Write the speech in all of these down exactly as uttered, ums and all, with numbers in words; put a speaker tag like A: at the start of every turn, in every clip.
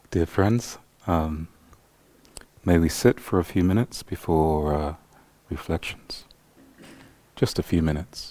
A: Dear friends, um, may we sit for a few minutes before uh, reflections. Just a few minutes.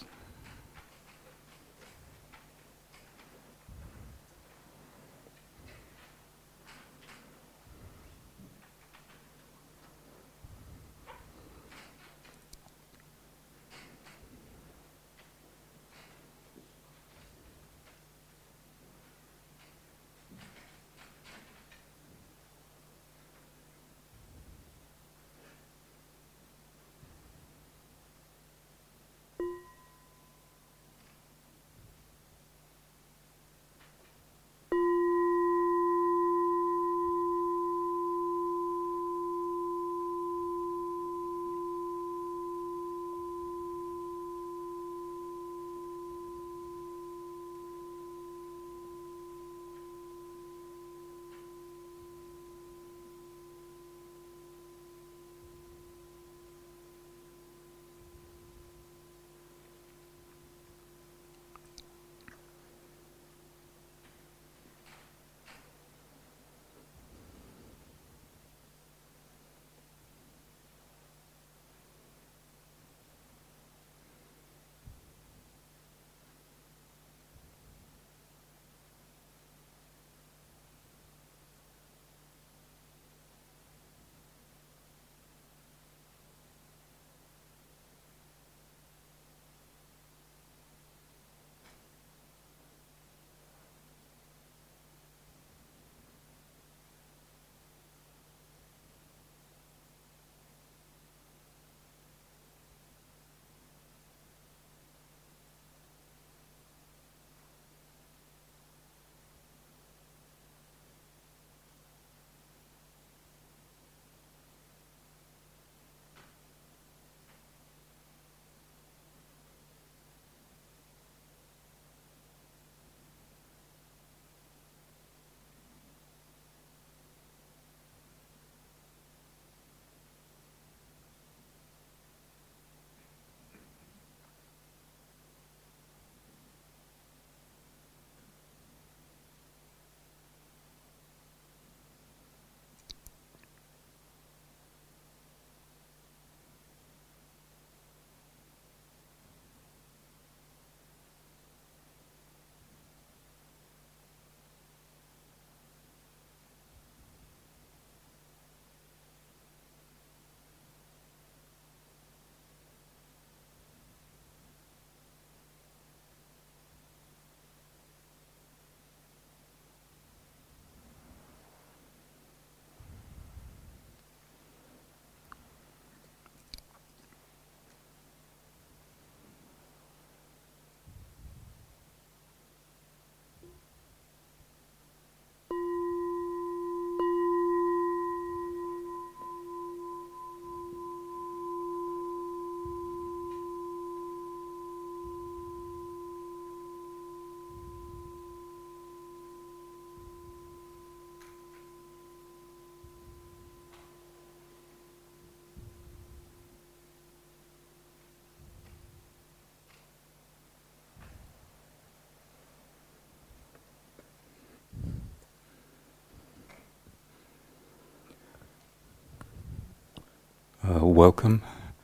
A: Uh, welcome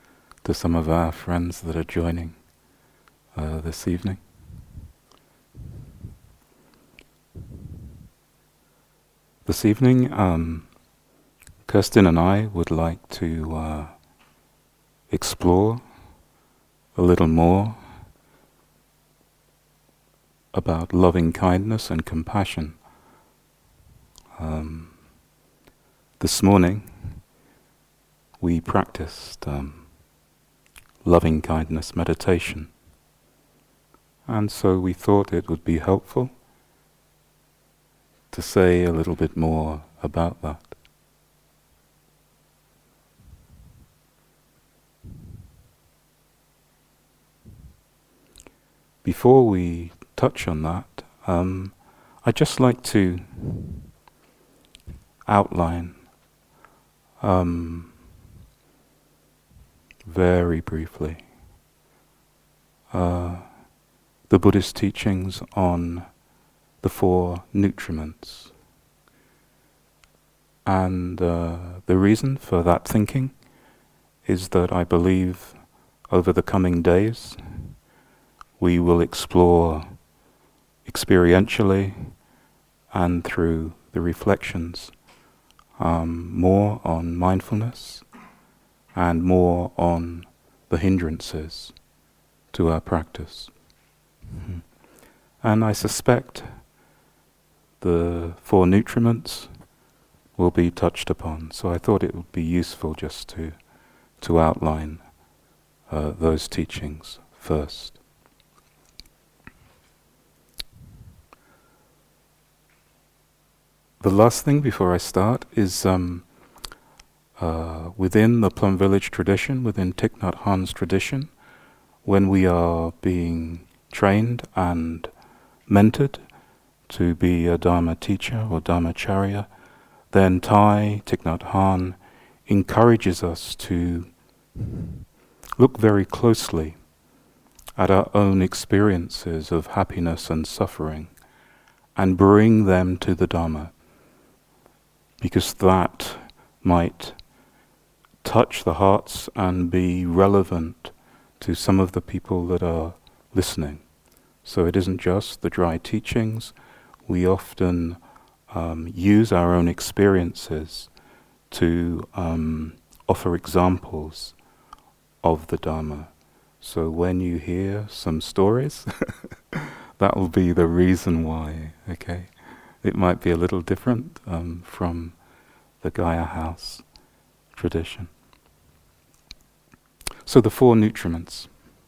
A: to some of our friends that are joining uh, this evening. This evening, um, Kirsten and I would like to uh, explore a little more about loving kindness and compassion. Um, this morning, we practiced um, loving kindness meditation, and so we thought it would be helpful to say a little bit more about that. Before we touch on that, um, I'd just like to outline um, very briefly uh, the Buddhist teachings on the four nutriments. And uh, the reason for that thinking is that I believe over the coming days we will explore experientially and through the reflections um, more on mindfulness and more on the hindrances to our practice. Mm-hmm. And I suspect the four nutriments will be touched upon. So I thought it would be useful just to to outline uh, those teachings first. The last thing before I start is um, uh, within the Plum Village tradition, within Thich Nhat Hanh's tradition, when we are being trained and mentored to be a Dharma teacher or Dharmacharya, then Thai Thich Nhat Hanh encourages us to look very closely at our own experiences of happiness and suffering and bring them to the Dhamma, because that might touch the hearts and be relevant to some of the people that are listening. So it isn't just the dry teachings. We often um, use our own experiences to um, offer examples of the Dhamma. So when you hear some stories, that will be the reason why, okay? It might be a little different um, from the Gaia House tradition. So the four nutriments.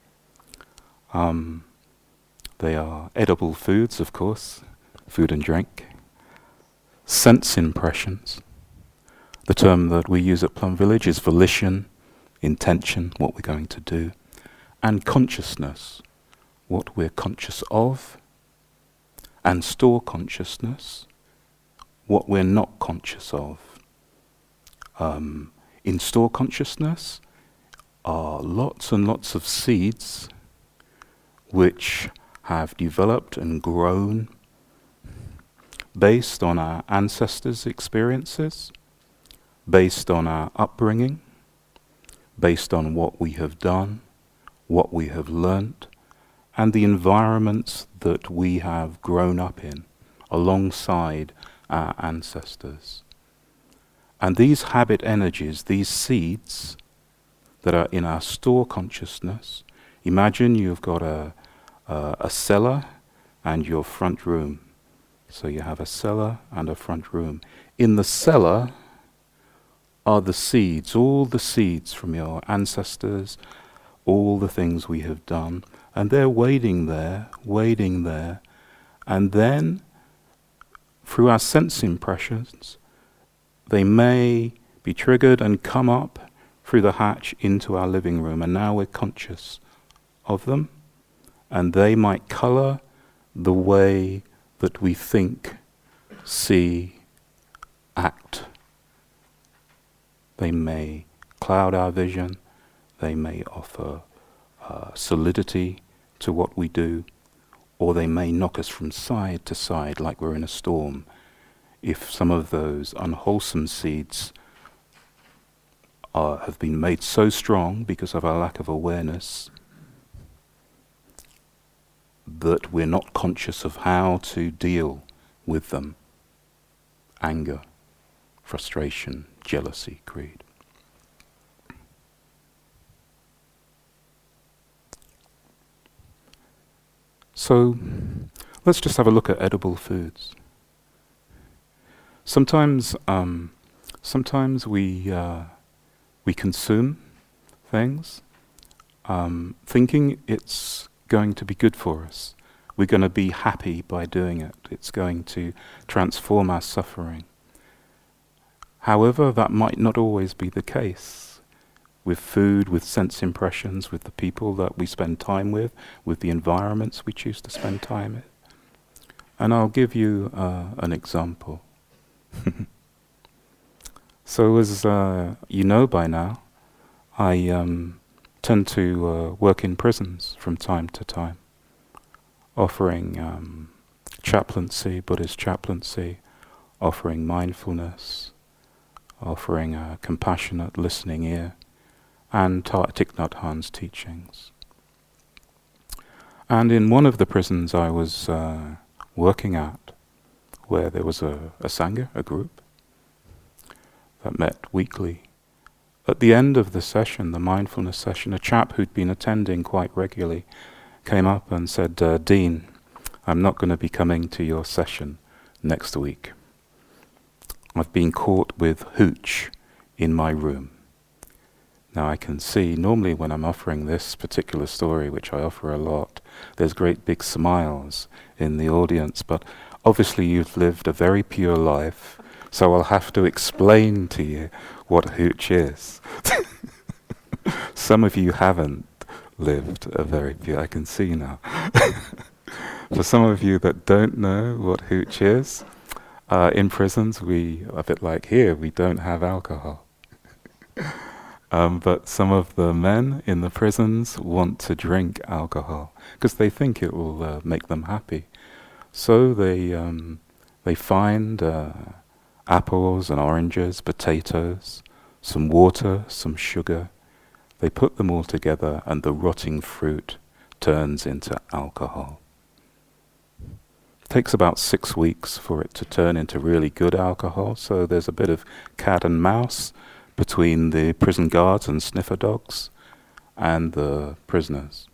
A: Um, they are edible foods, of course, food and drink. Sense impressions. The term that we use at Plum Village is volition, intention, what we're going to do, and consciousness, what we're conscious of, and store consciousness, what we're not conscious of. Um, in store consciousness are lots and lots of seeds which have developed and grown based on our ancestors' experiences, based on our upbringing, based on what we have done, what we have learnt, and the environments that we have grown up in alongside our ancestors. And these habit energies, these seeds that are in our store consciousness, imagine you've got a, a, a cellar and your front room. So you have a cellar and a front room. In the cellar are the seeds, all the seeds from your ancestors, all the things we have done, and they're waiting there, waiting there, and then through our sense impressions, they may be triggered and come up through the hatch into our living room, and now we're conscious of them, and they might color the way that we think, see, act. They may cloud our vision, they may offer uh, solidity to what we do, or they may knock us from side to side like we're in a storm, if some of those unwholesome seeds are, have been made so strong because of our lack of awareness that we're not conscious of how to deal with them. Anger, frustration, jealousy, greed. So let's just have a look at edible foods. Sometimes, um, sometimes we uh, we consume things, um, thinking it's going to be good for us. We're going to be happy by doing it. It's going to transform our suffering. However, that might not always be the case with food, with sense impressions, with the people that we spend time with, with the environments we choose to spend time with. And I'll give you uh, an example. So as uh, you know by now, I um, tend to uh, work in prisons from time to time, offering um, chaplaincy, Buddhist chaplaincy, offering mindfulness, offering a compassionate listening ear, and Thich Nhat Hanh's teachings. And in one of the prisons I was uh, working at, where there was a, a Sangha, a group, that met weekly, at the end of the session, the mindfulness session, a chap who'd been attending quite regularly came up and said, uh, Dean, I'm not going to be coming to your session next week. I've been caught with hooch in my room. Now I can see, normally when I'm offering this particular story, which I offer a lot, there's great big smiles in the audience, but obviously you've lived a very pure life, so I'll have to explain to you what hooch is. Some of you haven't lived a very pure, I can see now. For some of you that don't know what hooch is, uh, in prisons we, a bit like here, we don't have alcohol. Um, but some of the men in the prisons want to drink alcohol because they think it will uh, make them happy. So they um, they find uh, apples and oranges, potatoes, some water, some sugar. They put them all together and the rotting fruit turns into alcohol. It takes about six weeks for it to turn into really good alcohol, so there's a bit of cat and mouse between the prison guards and sniffer dogs and the prisoners.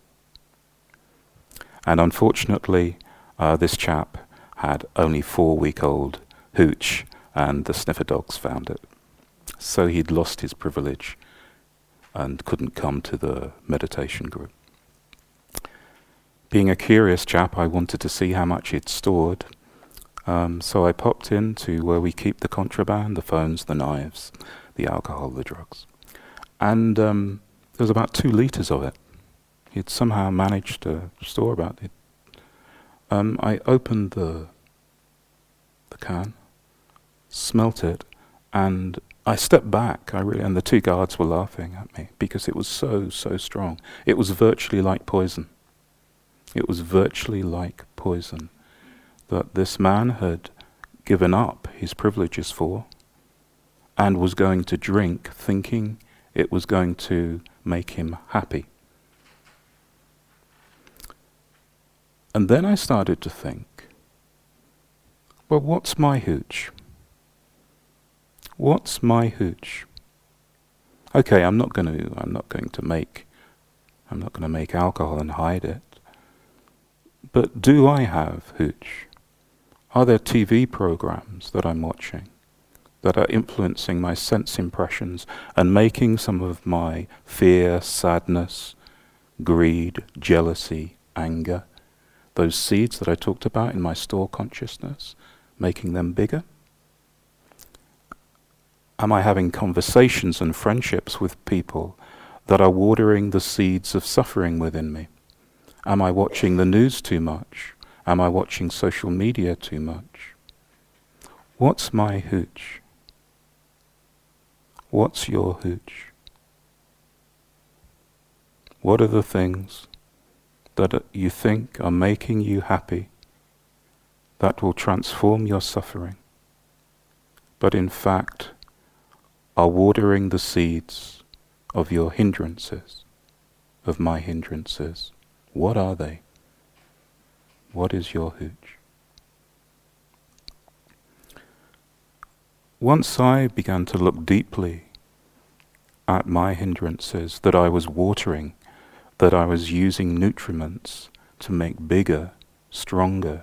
A: And unfortunately, uh, this chap had only four-week-old hooch, and the sniffer dogs found it. So he'd lost his privilege and couldn't come to the meditation group. Being a curious chap, I wanted to see how much he'd stored. Um, so I popped into where we keep the contraband, the phones, the knives, the alcohol, the drugs. And um, there was about two litres of it. He'd somehow managed to store about it. Um, I opened the the can, smelt it, and I stepped back. I really, and the two guards were laughing at me because it was so, so strong. It was virtually like poison. It was virtually like poison that this man had given up his privileges for and was going to drink thinking it was going to make him happy. And then I started to think, well, what's my hooch? What's my hooch? Okay, I'm not going to. I'm not going to make. I'm not going to make alcohol and hide it. But do I have hooch? Are there T V programs that I'm watching that are influencing my sense impressions and making some of my fear, sadness, greed, jealousy, anger, those seeds that I talked about in my store consciousness, making them bigger? Am I having conversations and friendships with people that are watering the seeds of suffering within me? Am I watching the news too much? Am I watching social media too much? What's my hooch? What's your hooch? What are the things that you think are making you happy that will transform your suffering, but in fact are watering the seeds of your hindrances, of my hindrances? What are they? What is your hooch? Once I began to look deeply at my hindrances that I was watering, that I was using nutriments to make bigger, stronger,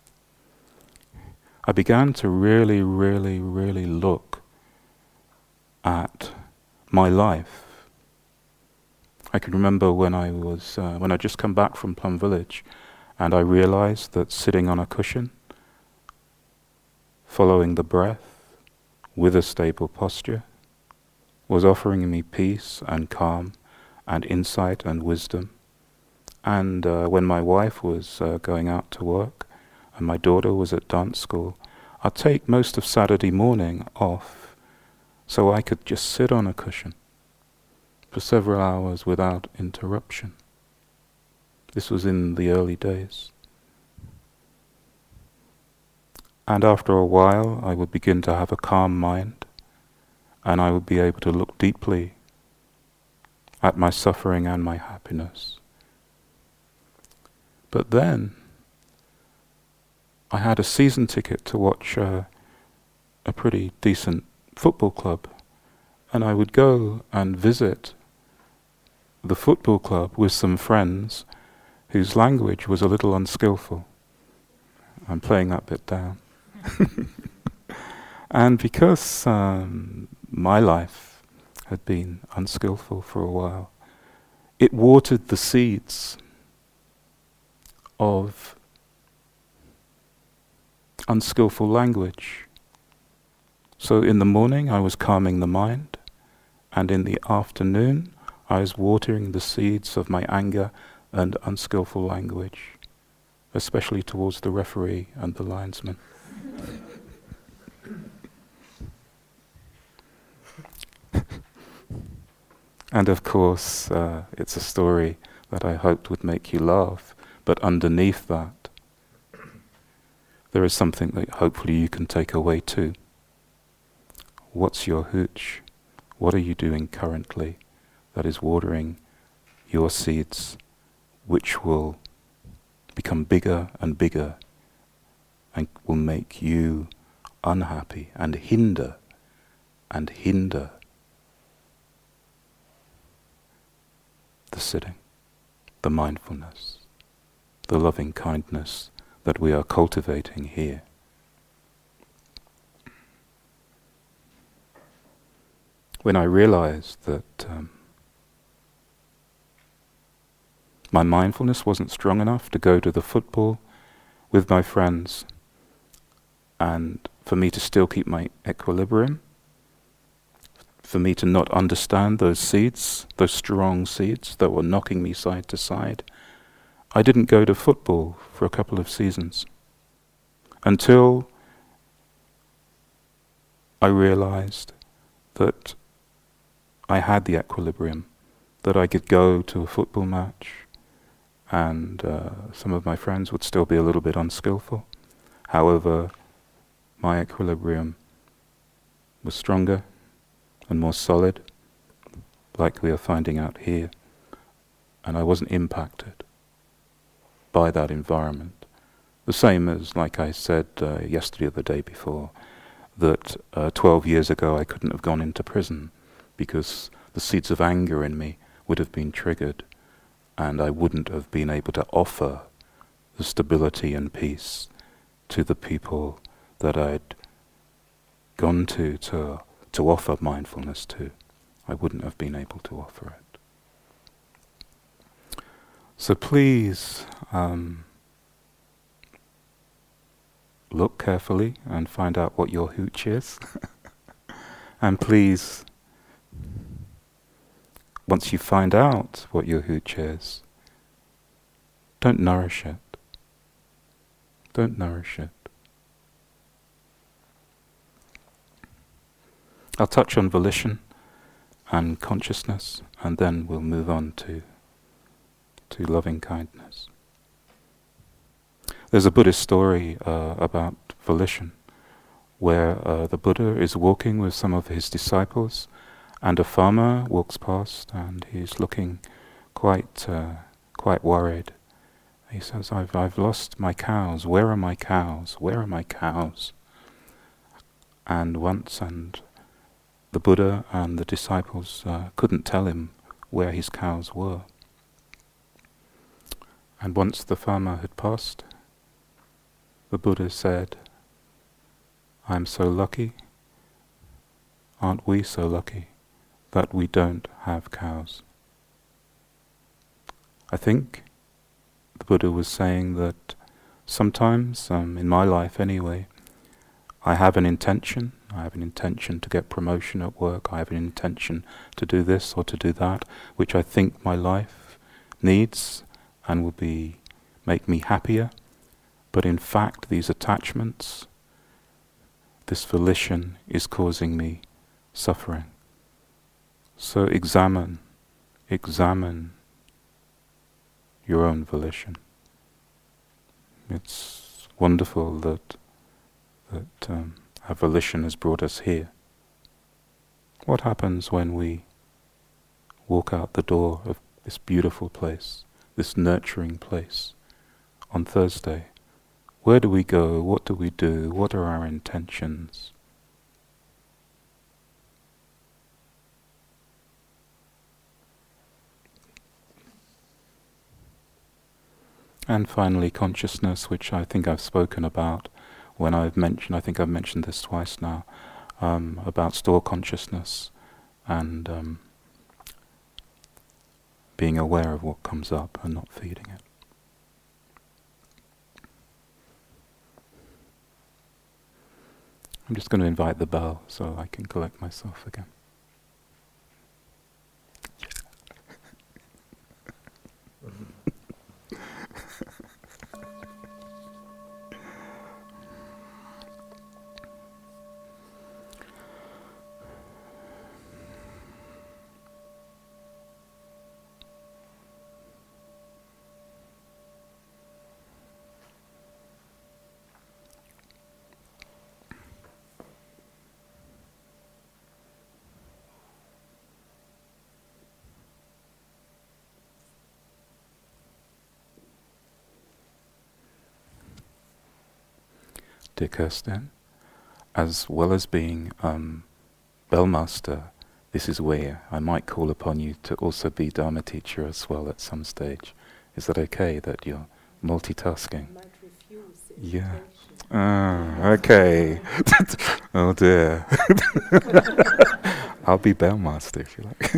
A: I began to really, really, really look at my life. I can remember when I was uh, when I just come back from Plum Village, and I realized that sitting on a cushion, following the breath with a stable posture, was offering me peace and calm and insight and wisdom. And uh, when my wife was uh, going out to work and my daughter was at dance school, I'd take most of Saturday morning off so I could just sit on a cushion for several hours without interruption. This was in the early days. And after a while, I would begin to have a calm mind, and I would be able to look deeply at my suffering and my happiness. But then I had a season ticket to watch uh, a pretty decent football club, and I would go and visit the football club with some friends whose language was a little unskillful. I'm playing that bit down. And because um, my life had been unskillful for a while, it watered the seeds of unskillful language. So in the morning I was calming the mind, and in the afternoon I was watering the seeds of my anger and unskillful language, especially towards the referee and the linesman. And of course, uh, it's a story that I hoped would make you laugh, but underneath that, there is something that hopefully you can take away too. What's your hooch? What are you doing currently that is watering your seeds, which will become bigger and bigger and will make you unhappy and hinder and hinder the sitting, the mindfulness, the loving kindness that we are cultivating here. When I realized that um, my mindfulness wasn't strong enough to go to the football with my friends and for me to still keep my equilibrium, for me to not understand those seeds, those strong seeds that were knocking me side to side, I didn't go to football for a couple of seasons until I realized that I had the equilibrium, that I could go to a football match and uh, some of my friends would still be a little bit unskillful. However, my equilibrium was stronger and more solid, like we are finding out here, and I wasn't impacted by that environment. The same as, like I said uh, yesterday or the day before, that uh, twelve years ago I couldn't have gone into prison because the seeds of anger in me would have been triggered and I wouldn't have been able to offer the stability and peace to the people that I'd gone to to to offer mindfulness to. I wouldn't have been able to offer it. So please um, look carefully and find out what your hooch is. And please, once you find out what your hooch is, don't nourish it. Don't nourish it. I'll touch on volition and consciousness, and then we'll move on to, to loving kindness. There's a Buddhist story uh, about volition, where uh, the Buddha is walking with some of his disciples, and a farmer walks past, and he's looking quite uh, quite worried. He says, I've, I've lost my cows. Where are my cows? Where are my cows? And once, and the Buddha and the disciples uh, couldn't tell him where his cows were. And once the farmer had passed, the Buddha said, I'm so lucky, aren't we so lucky, that we don't have cows. I think the Buddha was saying that sometimes, um, in my life anyway, I have an intention, I have an intention to get promotion at work, I have an intention to do this or to do that, which I think my life needs and will be make me happier. But in fact, these attachments, this volition is causing me suffering. So examine, examine your own volition. It's wonderful that that um, our volition has brought us here. What happens when we walk out the door of this beautiful place, this nurturing place, on Thursday? Where do we go? What do we do? What are our intentions? And finally, consciousness, which I think I've spoken about when I've mentioned, I think I've mentioned this twice now, um, about store consciousness and um, being aware of what comes up and not feeding it. I'm just going to invite the bell so I can collect myself again. Dear Kirsten, as well as being um, Bellmaster, this is where I might call upon you to also be Dharma teacher as well at some stage. Is that okay that you're multitasking?
B: I might refuse the
A: yeah.
B: invitation.
A: Ah, okay. Oh dear. I'll be Bellmaster if you like.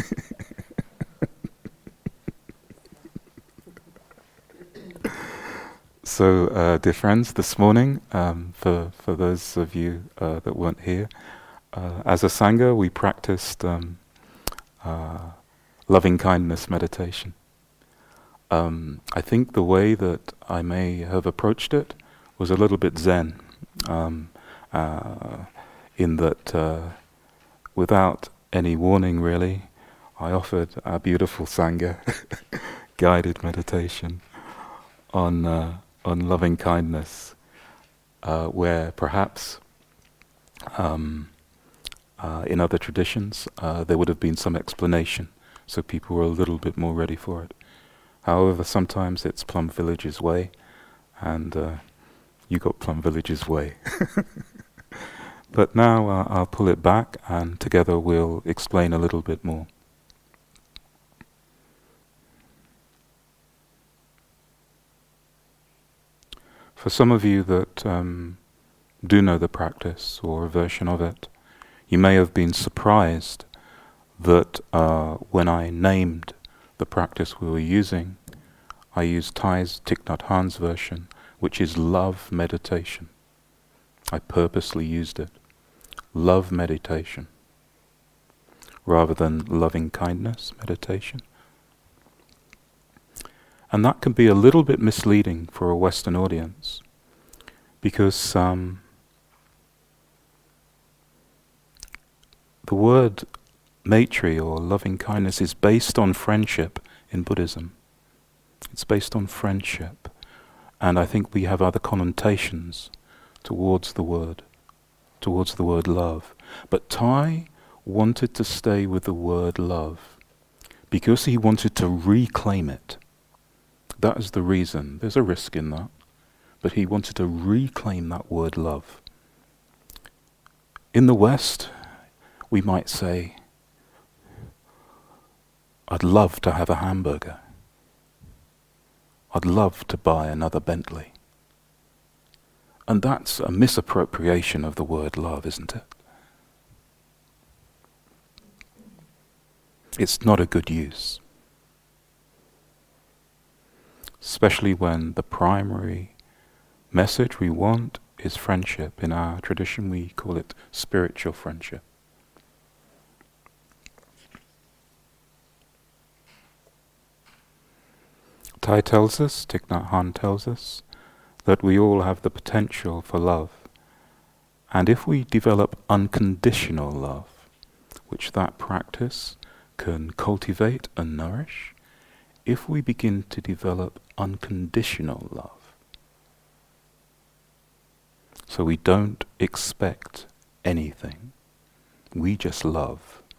A: So, uh, dear friends, this morning, um, for for those of you uh, that weren't here, uh, as a Sangha, we practiced um, uh, loving kindness meditation. Um, I think the way that I may have approached it was a little bit Zen, um, uh, in that uh, without any warning really, I offered our beautiful Sangha guided meditation on uh, on loving kindness, uh, where perhaps um, uh, in other traditions uh, there would have been some explanation, so people were a little bit more ready for it. However, sometimes it's Plum Village's way, and uh, you got Plum Village's way. But now uh, I'll pull it back, and together we'll explain a little bit more. For some of you that um, do know the practice or a version of it, you may have been surprised that uh, when I named the practice we were using, I used Thay's Thich Nhat Hanh's version, which is love meditation. I purposely used it. Love meditation, rather than loving kindness meditation. And that can be a little bit misleading for a Western audience, because um, the word Maitri or loving kindness is based on friendship in Buddhism. It's based on friendship, and I think we have other connotations towards the word, towards the word love. But Thay wanted to stay with the word love because he wanted to reclaim it. That is the reason. There's a risk in that. But he wanted to reclaim that word love. In the West, we might say, I'd love to have a hamburger. I'd love to buy another Bentley. And that's a misappropriation of the word love, isn't it? It's not a good use. Especially when the primary message we want is friendship. In our tradition we call it spiritual friendship. Thay tells us, Thich Nhat Hanh tells us, that we all have the potential for love. And if we develop unconditional love, which that practice can cultivate and nourish, if we begin to develop unconditional love, so we don't expect anything, we just love,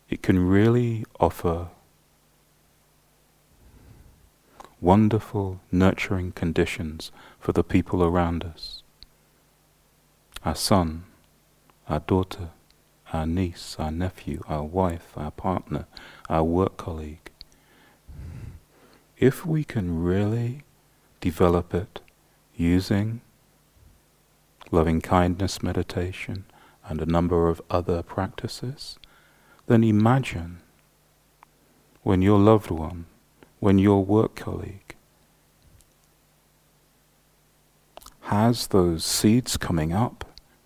A: it can really offer wonderful, nurturing conditions for the people around us. Our son, our daughter, our niece, our nephew, our wife, our partner, our work colleague. If we can really develop it using loving kindness meditation and a number of other practices, then imagine when your loved one, when your work colleague has those seeds coming up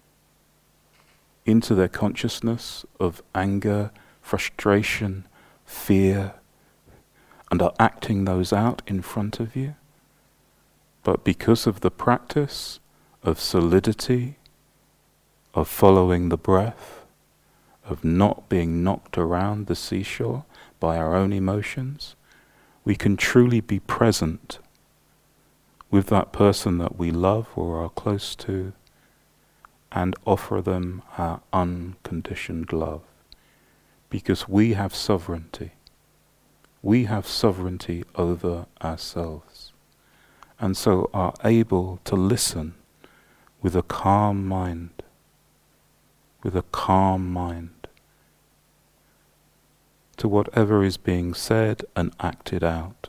A: into their consciousness of anger, frustration, fear, and are acting those out in front of you. But because of the practice of solidity, of following the breath, of not being knocked around the seashore by our own emotions, we can truly be present with that person that we love or are close to and offer them our unconditioned love. Because we have sovereignty. We have sovereignty over ourselves. And so are able to listen with a calm mind. With a calm mind. To whatever is being said and acted out.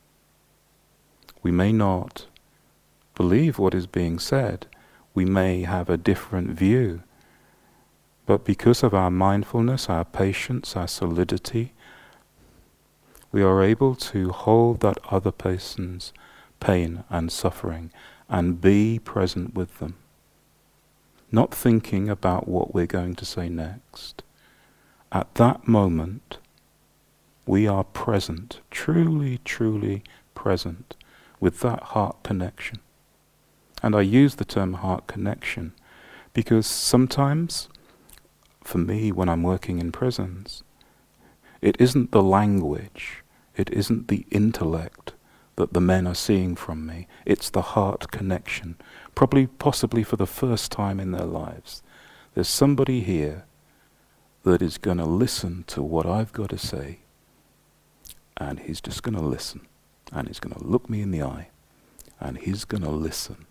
A: We may not believe what is being said. We may have a different view. But because of our mindfulness, our patience, our solidity, we are able to hold that other person's pain and suffering and be present with them. Not thinking about what we're going to say next. At that moment, we are present, truly, truly present with that heart connection. And I use the term heart connection because sometimes, for me, when I'm working in prisons, it isn't the language, it isn't the intellect that the men are seeing from me. It's the heart connection, probably, possibly for the first time in their lives. There's somebody here that is going to listen to what I've got to say, and he's just going to listen, and he's going to look me in the eye, and he's going to listen.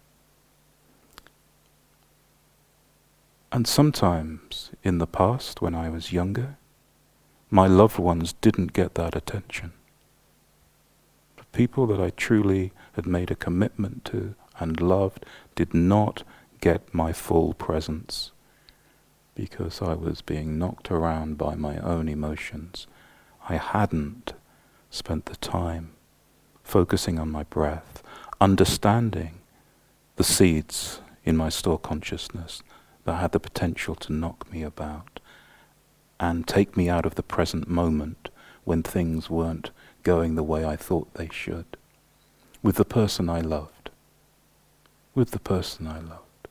A: And sometimes, in the past, when I was younger, my loved ones didn't get that attention. The people that I truly had made a commitment to and loved did not get my full presence because I was being knocked around by my own emotions. I hadn't spent the time focusing on my breath, understanding the seeds in my store consciousness that had the potential to knock me about and take me out of the present moment when things weren't going the way I thought they should. With the person I loved. With the person I loved.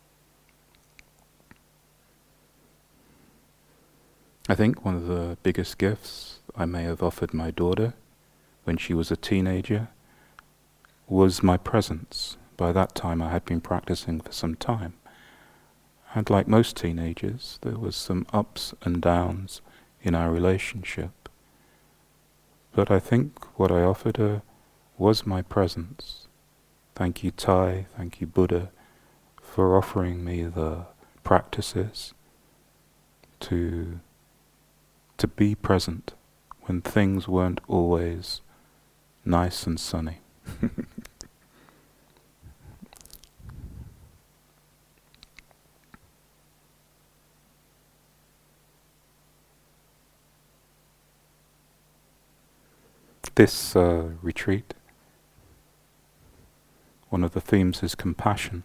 A: I think one of the biggest gifts I may have offered my daughter when she was a teenager was my presence. By that time I had been practicing for some time. And like most teenagers, there was some ups and downs in our relationship. But I think what I offered her was my presence. Thank you, Thai, thank you, Buddha, for offering me the practices to, to be present when things weren't always nice and sunny. This uh, retreat, one of the themes is compassion.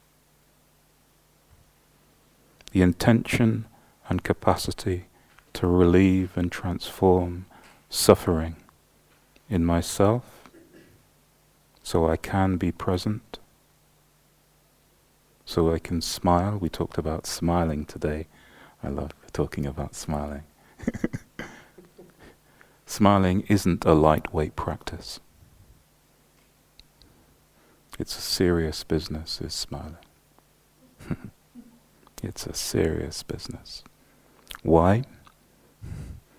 A: The intention and capacity to relieve and transform suffering in myself so I can be present, so I can smile. We talked about smiling today. I love talking about smiling. Smiling isn't a lightweight practice. It's a serious business, is smiling. It's a serious business. Why?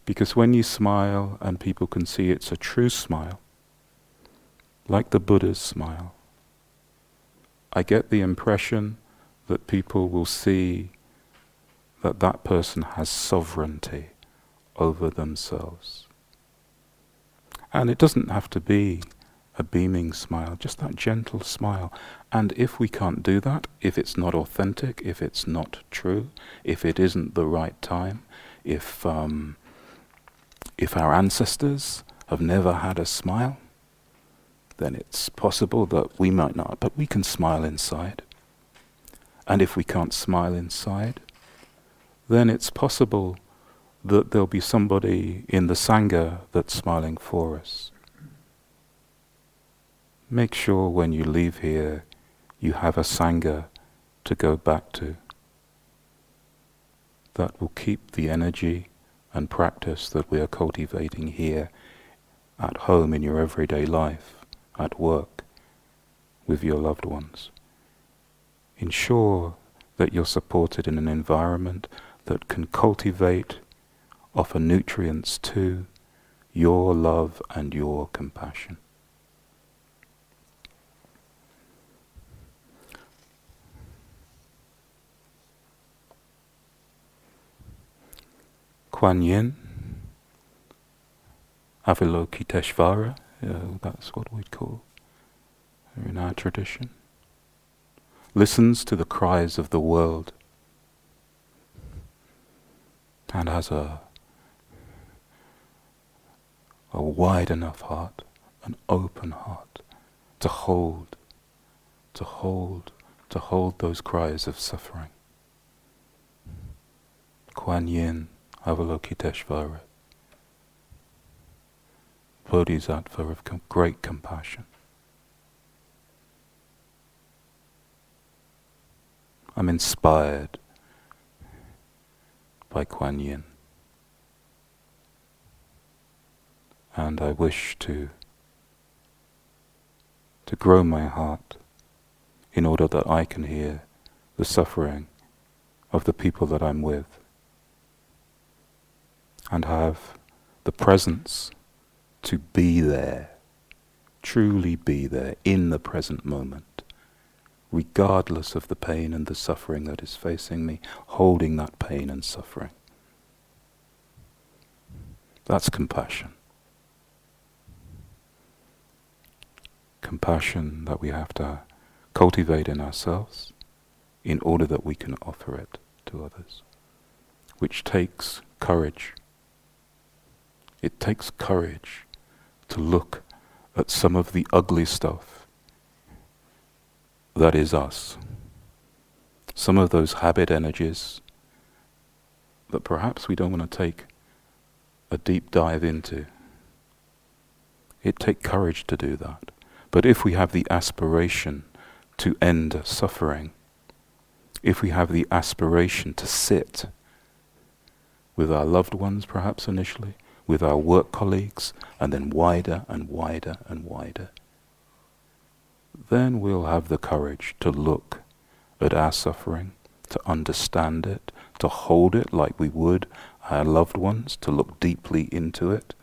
A: Because when you smile and people can see it's a true smile, like the Buddha's smile, I get the impression that people will see that that person has sovereignty over themselves. And it doesn't have to be a beaming smile, just that gentle smile. And if we can't do that, if it's not authentic, if it's not true, if it isn't the right time, if um, if our ancestors have never had a smile, then it's possible that we might not, but we can smile inside. And if we can't smile inside, then it's possible that there'll be somebody in the Sangha that's smiling for us. Make sure when you leave here, you have a Sangha to go back to. That will keep the energy and practice that we are cultivating here at home, in your everyday life, at work, with your loved ones. Ensure that you're supported in an environment that can cultivate, offer nutrients to your love and your compassion. Kuan Yin, Avalokiteshvara, uh, that's what we'd call in our tradition, listens to the cries of the world and has a, a wide enough heart, an open heart to hold, to hold, to hold those cries of suffering. Kuan Yin, Avalokiteshvara, Bodhisattva of com- great compassion. I'm inspired by Kuan Yin, and I wish to to grow my heart in order that I can hear the suffering of the people that I'm with, and have the presence to be there, truly be there in the present moment, regardless of the pain and the suffering that is facing me, holding that pain and suffering. That's compassion. Compassion that we have to cultivate in ourselves in order that we can offer it to others, which takes courage. It takes courage to look at some of the ugly stuff that is us. Some of those habit energies that perhaps we don't want to take a deep dive into. It takes courage to do that. But if we have the aspiration to end suffering, if we have the aspiration to sit with our loved ones perhaps initially, with our work colleagues, and then wider and wider and wider, then we'll have the courage to look at our suffering, to understand it, to hold it like we would our loved ones, to look deeply into it.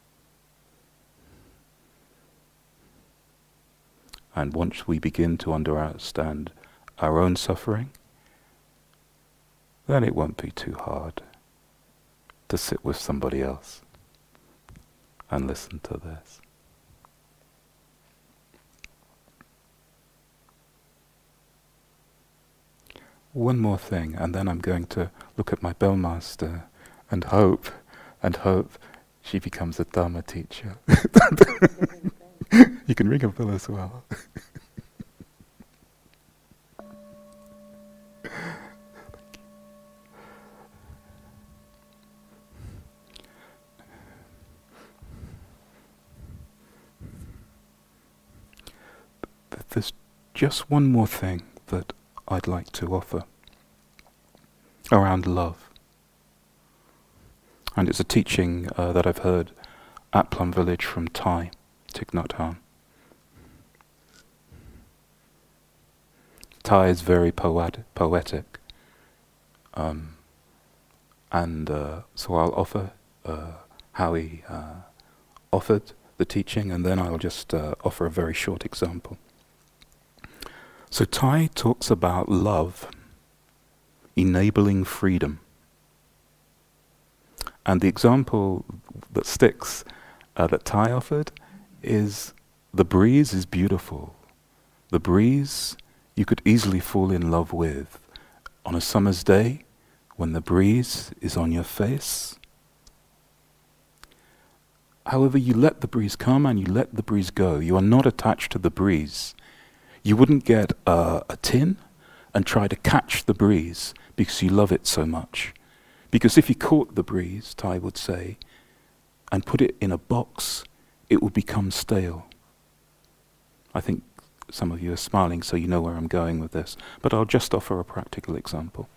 A: And once we begin to understand our own suffering, then it won't be too hard to sit with somebody else and listen to this. One more thing, and then I'm going to look at my bellmaster and hope, and hope she becomes a Dharma teacher. You can ring a bell as well. There's just one more thing that I'd like to offer around love. And it's a teaching uh, that I've heard at Plum Village from Thai, Thich Nhat Hanh. Thai is very poet- poetic. Um, and uh, so I'll offer uh, how he uh, offered the teaching, and then I'll just uh, offer a very short example. So Thay talks about love enabling freedom. And the example that sticks, uh, that Thay offered, is the breeze is beautiful. The breeze you could easily fall in love with. On a summer's day, when the breeze is on your face. However, you let the breeze come and you let the breeze go. You are not attached to the breeze. You wouldn't get a, a tin and try to catch the breeze because you love it so much. Because if you caught the breeze, Thay would say, and put it in a box, it would become stale. I think some of you are smiling, so you know where I'm going with this. But I'll just offer a practical example.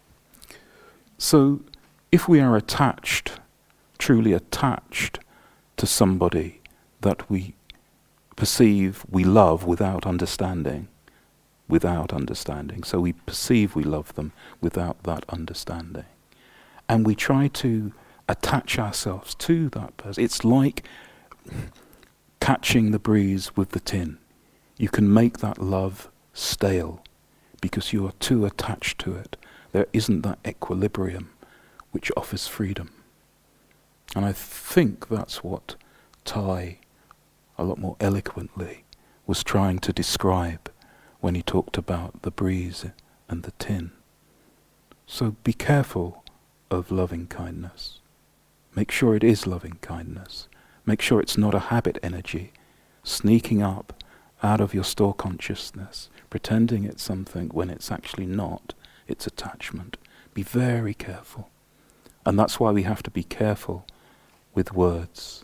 A: So, if we are attached, truly attached to somebody that we perceive we love without understanding, without understanding, so we perceive we love them without that understanding, and we try to attach ourselves to that person, it's like catching the breeze with the tin. You can make that love stale because you are too attached to it. There isn't that equilibrium which offers freedom. And I think that's what Thay, a lot more eloquently, was trying to describe when he talked about the breeze and the tin. So be careful of loving kindness. Make sure it is loving kindness. Make sure it's not a habit energy sneaking up out of your store consciousness, pretending it's something when it's actually not. It's attachment. Be very careful. And that's why we have to be careful with words.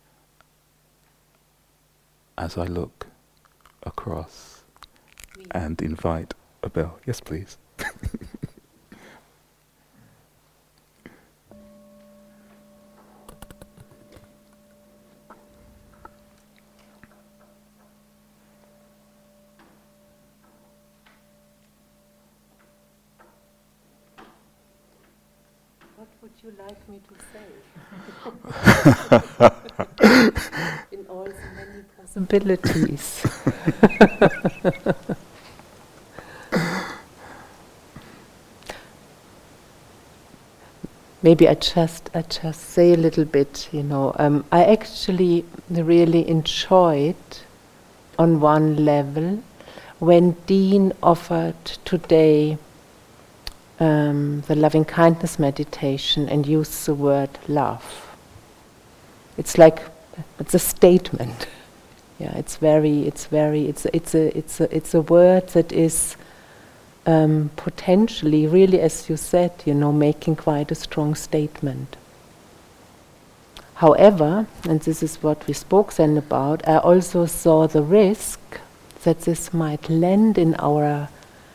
A: As I look across oui. And invite Abel. Yes, please.
B: What would you like me to say? In all the many possibilities. Maybe I just I just say a little bit, you know. Um, I actually really enjoyed, on one level, when Dean offered today Um, the loving kindness meditation and use the word love. It's like it's a statement. Yeah, it's very, it's very, it's it's a it's a it's a word that is um, potentially, really, as you said, you know, making quite a strong statement. However, and this is what we spoke then about, I also saw the risk that this might land in our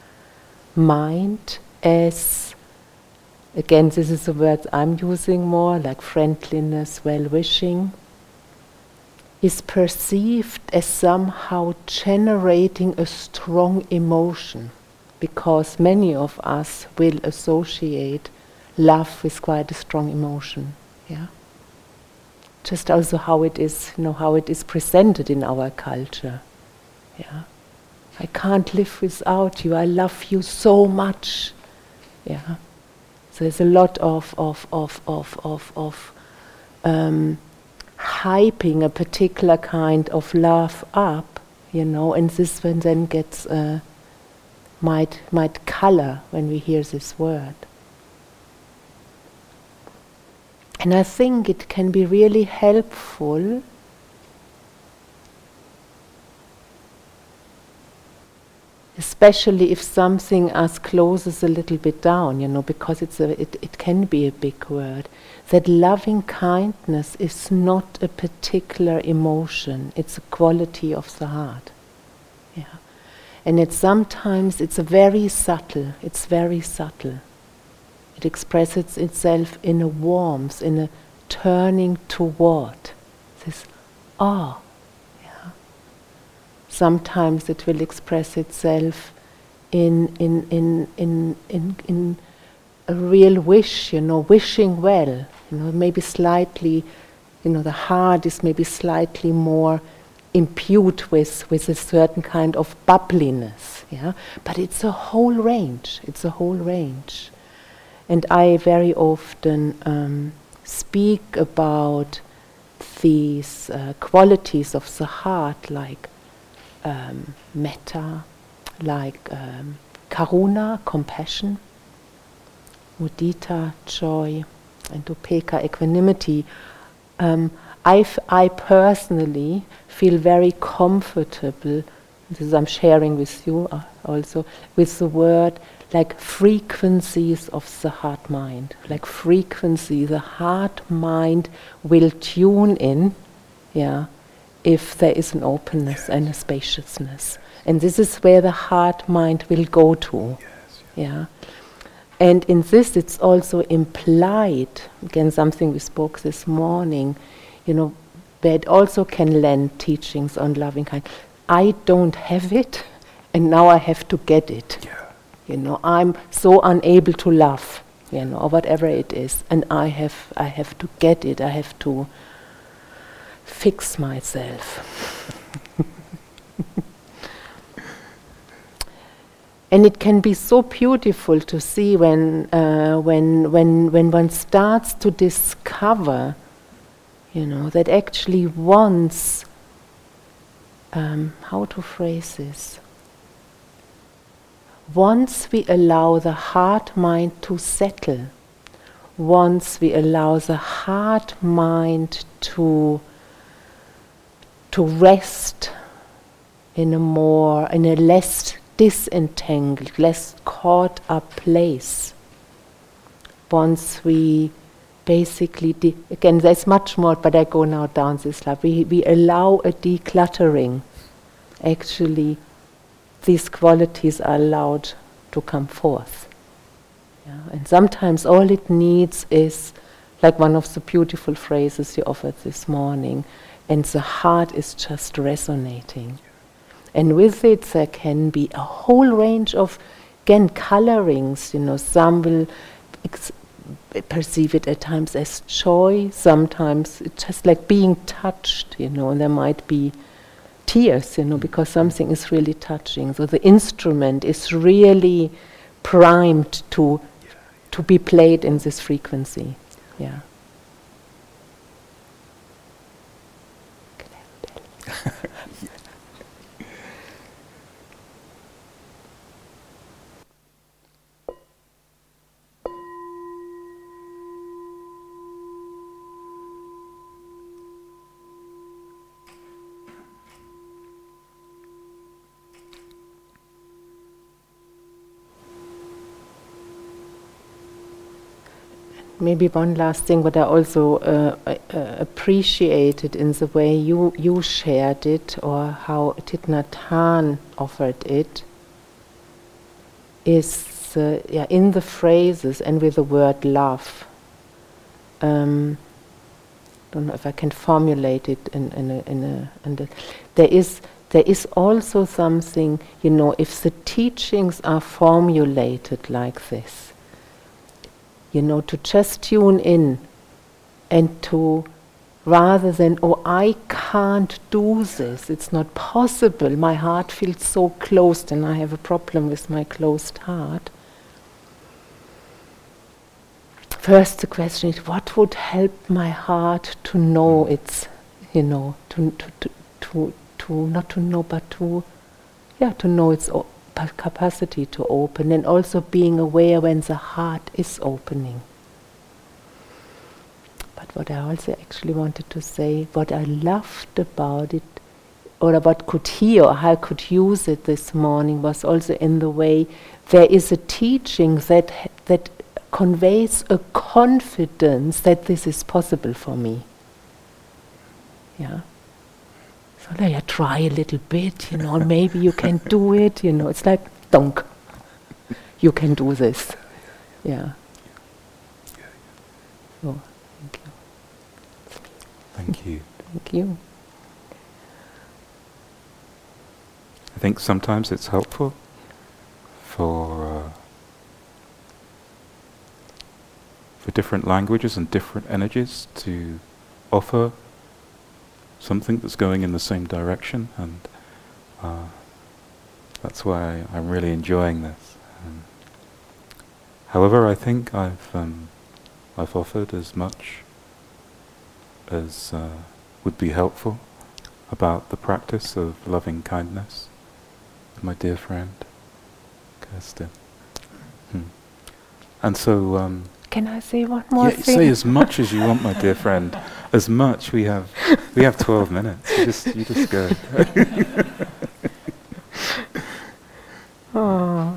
B: mind as, again, this is the word I'm using more, like friendliness, well-wishing, is perceived as somehow generating a strong emotion, because many of us will associate love with quite a strong emotion. Yeah, just also how it is, you know, how it is presented in our culture. Yeah, I can't live without you. I love you so much. Yeah, so there's a lot of of of of of, of um, hyping a particular kind of love up, you know, and this one then gets uh, might might color when we hear this word. And I think it can be really helpful especially if something us closes a little bit down, you know, because it's a, it, it can be a big word, that loving kindness is not a particular emotion, it's a quality of the heart. Yeah. And it's sometimes, it's a very subtle, it's very subtle. It expresses itself in a warmth, in a turning toward, this awe. Sometimes it will express itself in in in in in, in a real wish, you know, wishing well, You know, maybe slightly, you know, the heart is maybe slightly more imbued with, with a certain kind of bubbliness, yeah. But it's a whole range. It's a whole range, and I very often um, speak about these uh, qualities of the heart, like um, metta, like um, karuna, compassion, mudita, joy, and upekkha, equanimity. Um, I, f- I personally feel very comfortable, this is I'm sharing with you uh, also, with the word like frequencies of the heart mind. Like frequency, the heart mind will tune in, yeah, if there is an openness yes. and a spaciousness. And this is where the heart mind will go to, yes, yes. yeah. And in this it's also implied, again something we spoke this morning, you know, where it also can lend teachings on loving kind. I don't have it, and now I have to get it. Yeah. You know, I'm so unable to love, you know, or whatever it is, and I have, I have to get it. I have to fix myself. And it can be so beautiful to see when, uh, when, when, when one starts to discover, you know, that actually once, um, how to phrase this? Once we allow the heart mind to settle, once we allow the heart mind to to rest in a more, in a less disentangled, less caught up place, once we basically, de- again there's much more, but I go now down this line, we, we allow a decluttering, actually these qualities are allowed to come forth. Yeah? And sometimes all it needs is, like one of the beautiful phrases you offered this morning, and the heart is just resonating. And with it there can be a whole range of, again, colorings. You know, some will ex- perceive it at times as joy, sometimes it's just like being touched, you know, and there might be tears, you know, because something is really touching. So the instrument is really primed to to be played in this frequency. Yeah. Maybe one last thing, what I also uh, uh, appreciated in the way you, you shared it, or how Thich Nhat Hanh offered it, is uh, yeah, in the phrases and with the word love. Um, don't know if I can formulate it in, in a, in a, in a there is there is also something, you know, if the teachings are formulated like this, you know, to just tune in and to, rather than, oh, I can't do this, it's not possible, my heart feels so closed and I have a problem with my closed heart. First the question is, what would help my heart to know it's, you know, to, to, to, to, to not to know, but to, yeah, to know its o- capacity to open, and also being aware when the heart is opening. But what I also actually wanted to say, what I loved about it, or what could hear, or how I could use it this morning, was also in the way there is a teaching that that conveys a confidence that this is possible for me. Yeah. So like, yeah, try a little bit, you know, maybe you can do it, you know, it's like, donk, you can do this. Yeah. So, thank you.
A: Thank you.
B: Thank you.
A: I think sometimes it's helpful for uh, for different languages and different energies to offer something that's going in the same direction, and uh, that's why I'm really enjoying this. Um, however, I think I've um, I've offered as much as uh, would be helpful about the practice of loving kindness, my dear friend Kirsten. Hmm. And so, um,
B: can I say one more
A: yeah,
B: thing?
A: say as much as you want, my dear friend. As much. We have we have twelve minutes. You just you just go.
B: Oh.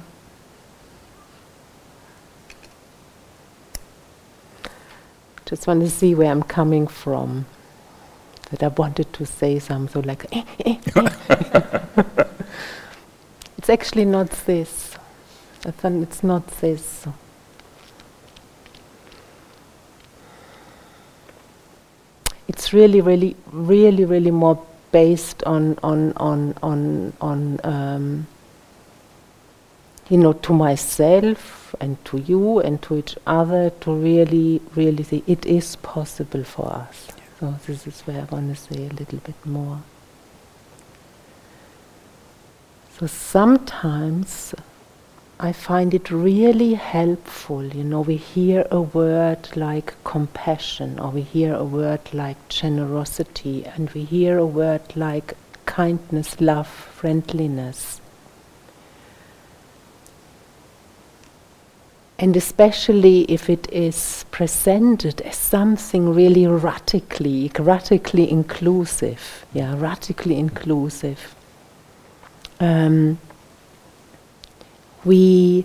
B: Just want to see where I'm coming from. That I wanted to say something like, eh, eh, eh. It's actually not this. I thought it's not this. It's really, really, really, really more based on, on, on, on, on, um, you know, to myself and to you and to each other, to really, really say it is possible for us. Yeah. So this is where I want to say a little bit more. So sometimes I find it really helpful, you know, we hear a word like compassion, or we hear a word like generosity, and we hear a word like kindness, love, friendliness. And especially if it is presented as something really radically, radically inclusive, yeah, radically inclusive. Um, we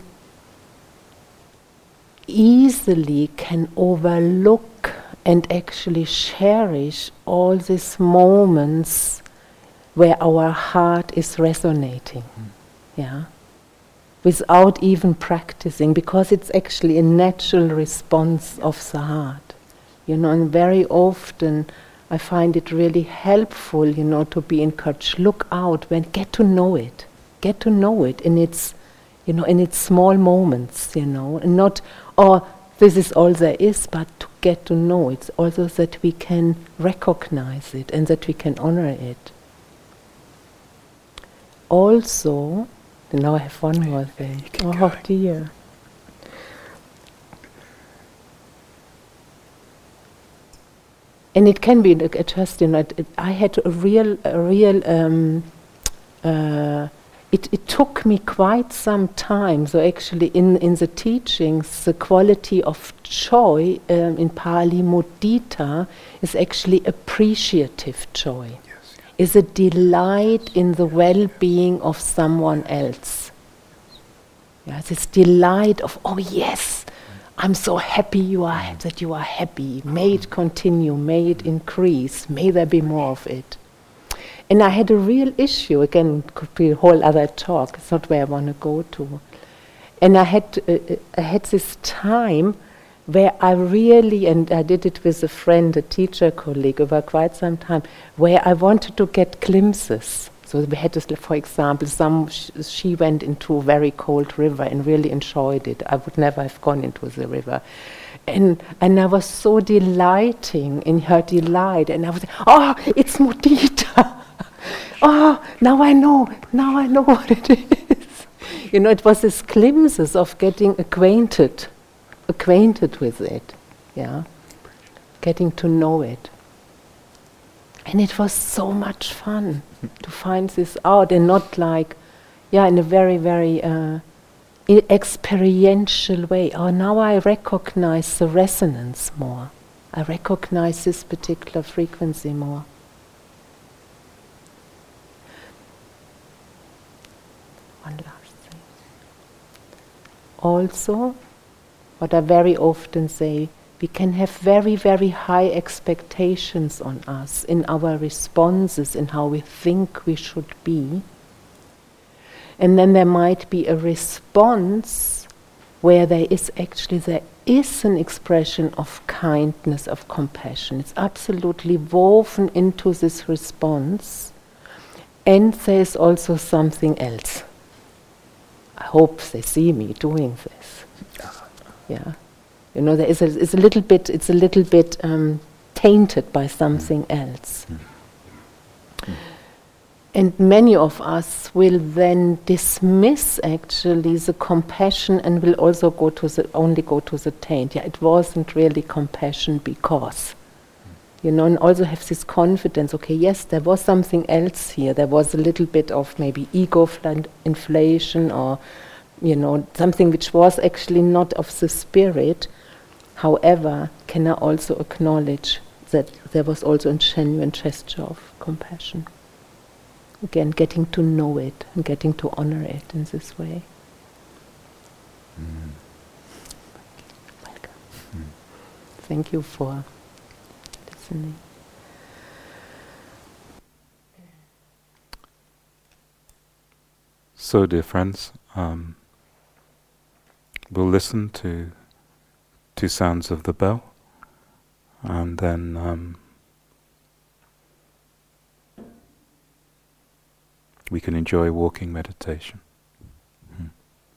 B: easily can overlook and actually cherish all these moments where our heart is resonating, mm. yeah, without even practicing, because it's actually a natural response of the heart, you know. And very often I find it really helpful, you know, to be encouraged. Look out, when get to know it, get to know it in its, you know, in its small moments, you know, and not, oh, this is all there is, but to get to know it, also that we can recognize it and that we can honor it. Also, now I have one more thing. Oh going. Dear. And it can be uh, just, you know, it, it, I had a real, a real. Um, uh, it, it took me quite some time. So actually, in in the teachings, the quality of joy um, in Pali mudita is actually appreciative joy. Yes, yes. Is a delight in the well-being of someone else. Yeah, this delight of, oh yes. I'm so happy you are, that you are happy. May it continue, may it increase, may there be more of it. And I had a real issue, again, could be a whole other talk, it's not where I want to go to. And I had, uh, I had this time where I really, and I did it with a friend, a teacher colleague, over quite some time, where I wanted to get glimpses. So we had this, for example, some sh- she went into a very cold river and really enjoyed it. I would never have gone into the river. And and I was so delighting in her delight. And I was, oh, it's mudita. Oh, now I know, now I know what it is. You know, it was this glimpses of getting acquainted, acquainted with it, yeah, getting to know it. And it was so much fun to find this out, and not like, yeah, in a very, very uh, experiential way. Oh, now I recognize the resonance more. I recognize this particular frequency more. One last thing. Also, what I very often say, we can have very, very high expectations on us in our responses, in how we think we should be. And then there might be a response where there is actually, there is an expression of kindness, of compassion. It's absolutely woven into this response. And there's also something else. I hope they see me doing this. Yeah. You know, there is a, it's a little bit, it's a little bit um, tainted by something else. And many of us will then dismiss actually the compassion and will also go to the, only go to the taint. Yeah, it wasn't really compassion because. You know, and also have this confidence, okay, yes, there was something else here. There was a little bit of maybe ego fl- inflation or, you know, something which was actually not of the spirit. However, can I also acknowledge that there was also a genuine gesture of compassion? Again, getting to know it and getting to honor it in this way.
A: Mm.
B: Welcome.
A: Mm.
B: Thank you for listening.
A: So, dear friends, um, we'll listen to two sounds of the bell, and then um, we can enjoy walking meditation. Mm.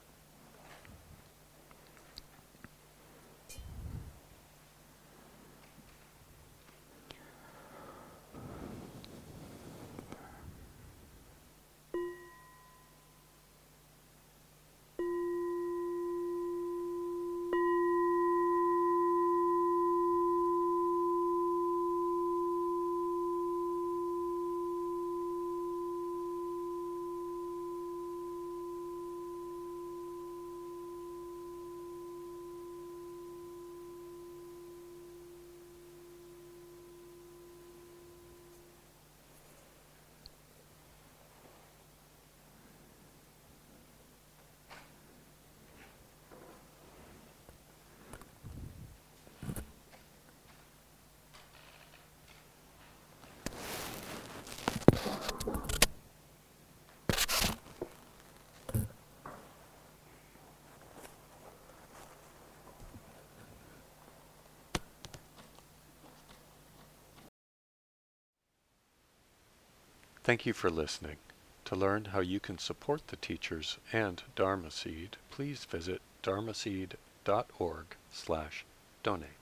C: Thank you for listening. To learn how you can support the teachers and Dharma Seed, please visit dharmaseed dot org slash donate.